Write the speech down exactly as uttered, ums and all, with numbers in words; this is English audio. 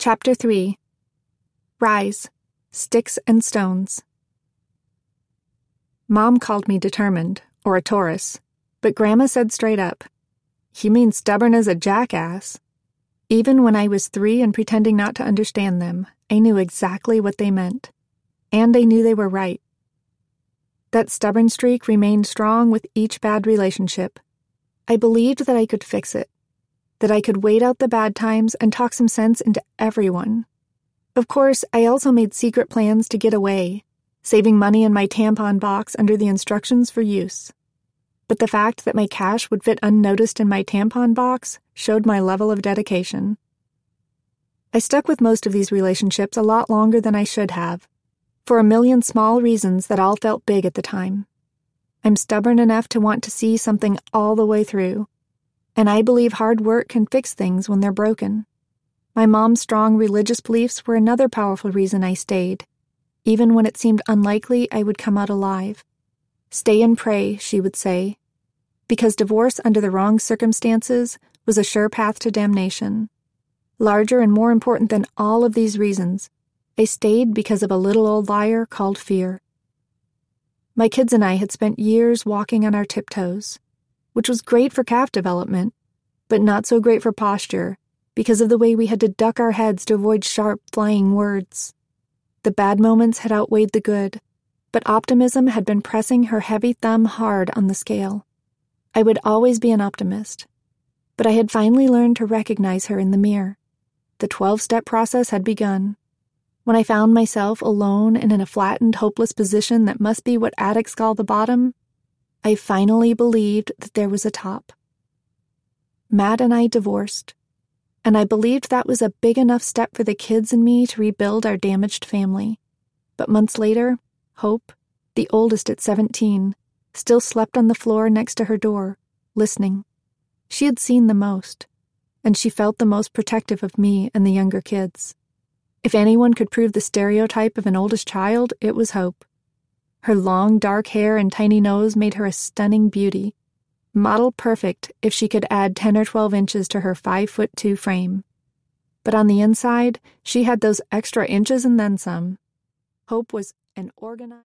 Chapter three. Rise, Sticks and Stones. Mom called me determined, or a Taurus, but Grandma said straight up, "You mean stubborn as a jackass." Even when I was three and pretending not to understand them, I knew exactly what they meant. And I knew they were right. That stubborn streak remained strong with each bad relationship. I believed that I could fix it, that I could wait out the bad times and talk some sense into everyone. Of course, I also made secret plans to get away, saving money in my tampon box under the instructions for use. But the fact that my cash would fit unnoticed in my tampon box showed my level of dedication. I stuck with most of these relationships a lot longer than I should have, for a million small reasons that all felt big at the time. I'm stubborn enough to want to see something all the way through, and I believe hard work can fix things when they're broken. My mom's strong religious beliefs were another powerful reason I stayed, even when it seemed unlikely I would come out alive. "Stay and pray," she would say, because divorce under the wrong circumstances was a sure path to damnation. Larger and more important than all of these reasons, I stayed because of a little old liar called fear. My kids and I had spent years walking on our tiptoes, which was great for calf development, but not so great for posture because of the way we had to duck our heads to avoid sharp, flying words. The bad moments had outweighed the good, but optimism had been pressing her heavy thumb hard on the scale. I would always be an optimist, but I had finally learned to recognize her in the mirror. The twelve-step process had begun. When I found myself alone and in a flattened, hopeless position that must be what addicts call the bottom, I finally believed that there was a top. Matt and I divorced, and I believed that was a big enough step for the kids and me to rebuild our damaged family. But months later, Hope, the oldest at seventeen, still slept on the floor next to her door, listening. She had seen the most, and she felt the most protective of me and the younger kids. If anyone could prove the stereotype of an oldest child, it was Hope. Her long, dark hair and tiny nose made her a stunning beauty, model perfect if she could add ten or twelve inches to her five foot two frame. But on the inside, she had those extra inches and then some. Hope was an organized...